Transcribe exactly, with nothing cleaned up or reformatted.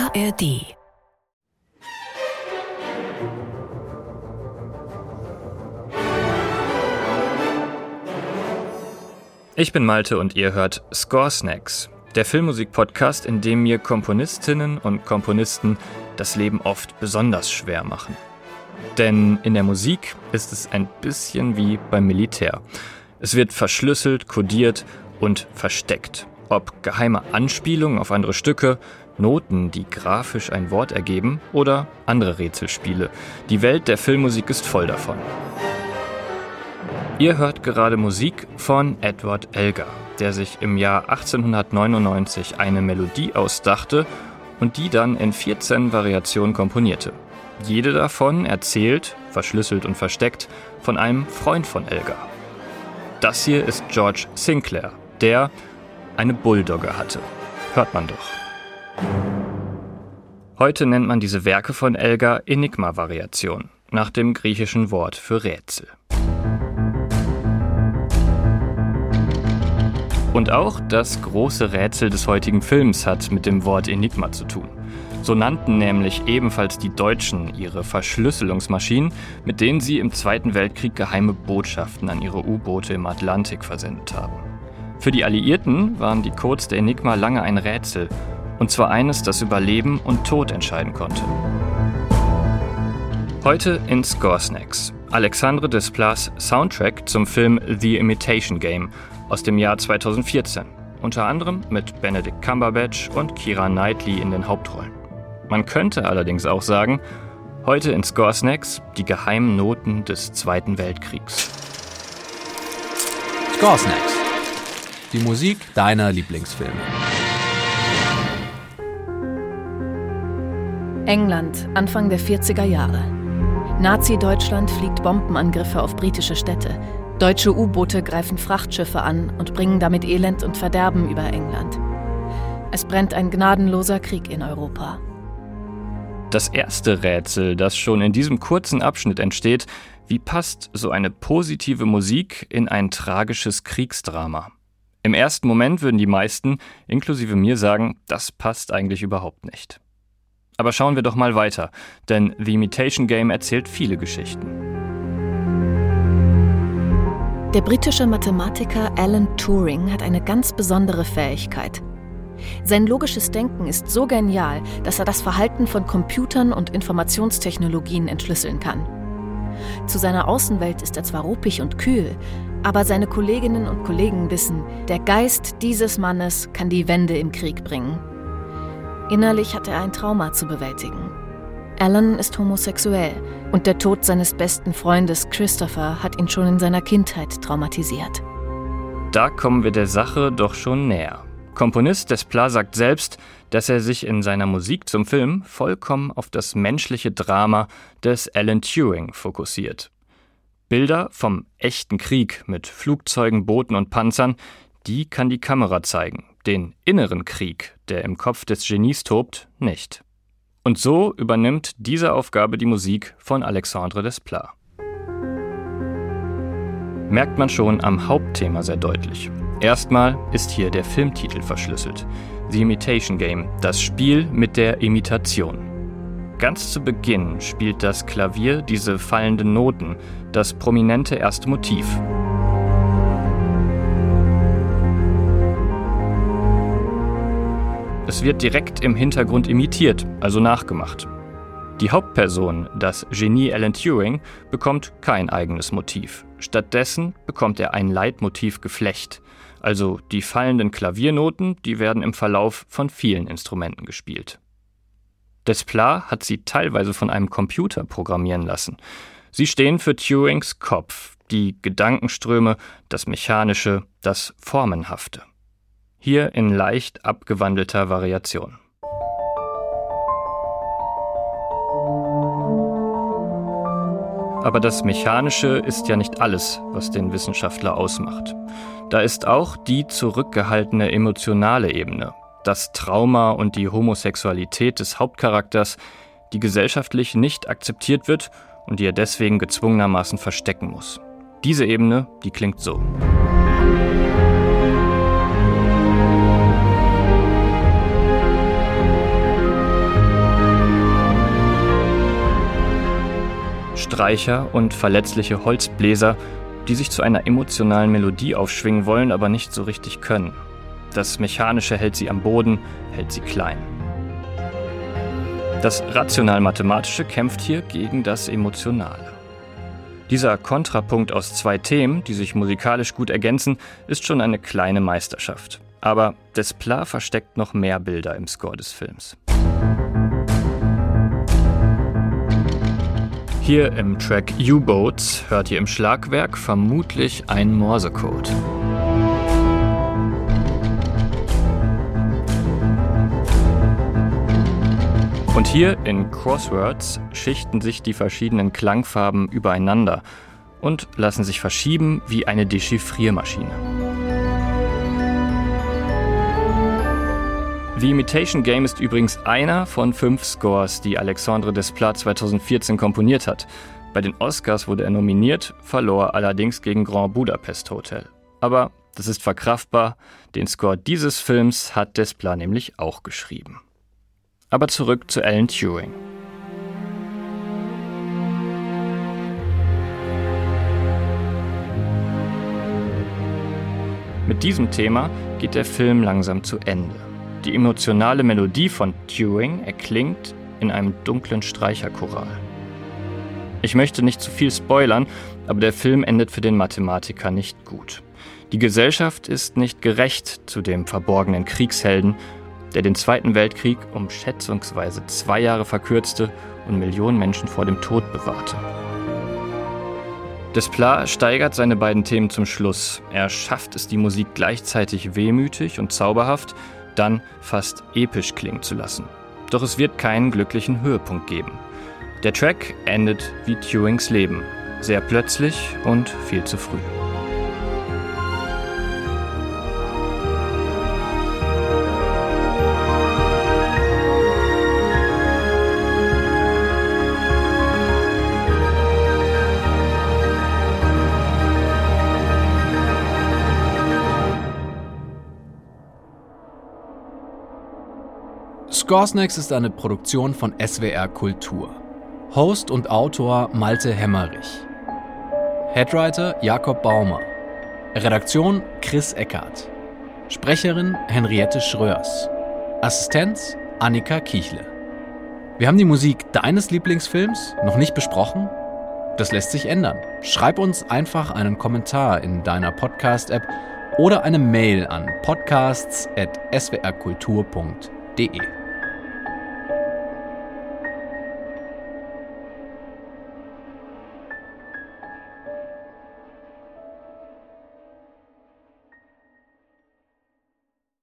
A R D. Ich bin Malte und ihr hört Score Snacks, der Filmmusik-Podcast, in dem mir Komponistinnen und Komponisten das Leben oft besonders schwer machen. Denn in der Musik ist es ein bisschen wie beim Militär. Es wird verschlüsselt, kodiert und versteckt. Ob geheime Anspielungen auf andere Stücke, Noten, die grafisch ein Wort ergeben oder andere Rätselspiele. Die Welt der Filmmusik ist voll davon. Ihr hört gerade Musik von Edward Elgar, der sich im Jahr achtzehnhundertneunundneunzig eine Melodie ausdachte und die dann in vierzehn Variationen komponierte. Jede davon erzählt, verschlüsselt und versteckt, von einem Freund von Elgar. Das hier ist George Sinclair, der eine Bulldogge hatte. Hört man doch. Heute nennt man diese Werke von Elgar Enigma-Variationen, nach dem griechischen Wort für Rätsel. Und auch das große Rätsel des heutigen Films hat mit dem Wort Enigma zu tun. So nannten nämlich ebenfalls die Deutschen ihre Verschlüsselungsmaschinen, mit denen sie im Zweiten Weltkrieg geheime Botschaften an ihre U-Boote im Atlantik versendet haben. Für die Alliierten waren die Codes der Enigma lange ein Rätsel, und zwar eines, das über Leben und Tod entscheiden konnte. Heute in Score Snacks Alexandre Desplat's Soundtrack zum Film The Imitation Game aus dem Jahr zweitausendvierzehn, unter anderem mit Benedict Cumberbatch und Keira Knightley in den Hauptrollen. Man könnte allerdings auch sagen, heute in Score Snacks die geheimen Noten des Zweiten Weltkriegs. Score Snacks, die Musik deiner Lieblingsfilme. England, Anfang der vierziger Jahre. Nazi-Deutschland fliegt Bombenangriffe auf britische Städte. Deutsche U-Boote greifen Frachtschiffe an und bringen damit Elend und Verderben über England. Es brennt ein gnadenloser Krieg in Europa. Das erste Rätsel, das schon in diesem kurzen Abschnitt entsteht: Wie passt so eine positive Musik in ein tragisches Kriegsdrama? Im ersten Moment würden die meisten, inklusive mir, sagen, das passt eigentlich überhaupt nicht. Aber schauen wir doch mal weiter, denn The Imitation Game erzählt viele Geschichten. Der britische Mathematiker Alan Turing hat eine ganz besondere Fähigkeit. Sein logisches Denken ist so genial, dass er das Verhalten von Computern und Informationstechnologien entschlüsseln kann. Zu seiner Außenwelt ist er zwar ruppig und kühl, aber seine Kolleginnen und Kollegen wissen, der Geist dieses Mannes kann die Wende im Krieg bringen. Innerlich hat er ein Trauma zu bewältigen. Alan ist homosexuell und der Tod seines besten Freundes Christopher hat ihn schon in seiner Kindheit traumatisiert. Da kommen wir der Sache doch schon näher. Komponist Desplat sagt selbst, dass er sich in seiner Musik zum Film vollkommen auf das menschliche Drama des Alan Turing fokussiert. Bilder vom echten Krieg mit Flugzeugen, Booten und Panzern, die kann die Kamera zeigen. Den inneren Krieg, der im Kopf des Genies tobt, nicht. Und so übernimmt diese Aufgabe die Musik von Alexandre Desplat. Merkt man schon am Hauptthema sehr deutlich. Erstmal ist hier der Filmtitel verschlüsselt. The Imitation Game, das Spiel mit der Imitation. Ganz zu Beginn spielt das Klavier diese fallenden Noten, das prominente erste Motiv. Es wird direkt im Hintergrund imitiert, also nachgemacht. Die Hauptperson, das Genie Alan Turing, bekommt kein eigenes Motiv. Stattdessen bekommt er ein Leitmotivgeflecht. Also die fallenden Klaviernoten, die werden im Verlauf von vielen Instrumenten gespielt. Desplat hat sie teilweise von einem Computer programmieren lassen. Sie stehen für Turings Kopf, die Gedankenströme, das Mechanische, das Formenhafte. Hier in leicht abgewandelter Variation. Aber das Mechanische ist ja nicht alles, was den Wissenschaftler ausmacht. Da ist auch die zurückgehaltene emotionale Ebene, das Trauma und die Homosexualität des Hauptcharakters, die gesellschaftlich nicht akzeptiert wird und die er deswegen gezwungenermaßen verstecken muss. Diese Ebene, die klingt so. Streicher und verletzliche Holzbläser, die sich zu einer emotionalen Melodie aufschwingen wollen, aber nicht so richtig können. Das Mechanische hält sie am Boden, hält sie klein. Das Rational-Mathematische kämpft hier gegen das Emotionale. Dieser Kontrapunkt aus zwei Themen, die sich musikalisch gut ergänzen, ist schon eine kleine Meisterschaft. Aber Desplat versteckt noch mehr Bilder im Score des Films. Hier im Track U-Boats hört ihr im Schlagwerk vermutlich einen Morsecode. Und hier in Crosswords schichten sich die verschiedenen Klangfarben übereinander und lassen sich verschieben wie eine Dechiffriermaschine. The Imitation Game ist übrigens einer von fünf Scores, die Alexandre Desplat zweitausendvierzehn komponiert hat. Bei den Oscars wurde er nominiert, verlor allerdings gegen Grand Budapest Hotel. Aber das ist verkraftbar, den Score dieses Films hat Desplat nämlich auch geschrieben. Aber zurück zu Alan Turing. Mit diesem Thema geht der Film langsam zu Ende. Die emotionale Melodie von Turing erklingt in einem dunklen Streicherchoral. Ich möchte nicht zu viel spoilern, aber der Film endet für den Mathematiker nicht gut. Die Gesellschaft ist nicht gerecht zu dem verborgenen Kriegshelden, der den Zweiten Weltkrieg um schätzungsweise zwei Jahre verkürzte und Millionen Menschen vor dem Tod bewahrte. Desplat steigert seine beiden Themen zum Schluss. Er schafft es, die Musik gleichzeitig wehmütig und zauberhaft, dann fast episch klingen zu lassen. Doch es wird keinen glücklichen Höhepunkt geben. Der Track endet wie Turings Leben, sehr plötzlich und viel zu früh. Scoresnacks ist eine Produktion von S W R Kultur. Host und Autor Malte Hemmerich. Headwriter Jakob Baumer. Redaktion Chris Eckert. Sprecherin Henriette Schröers. Assistenz Annika Kiechle. Wir haben die Musik deines Lieblingsfilms noch nicht besprochen? Das lässt sich ändern. Schreib uns einfach einen Kommentar in deiner Podcast-App oder eine Mail an podcasts at s w r kultur punkt d e.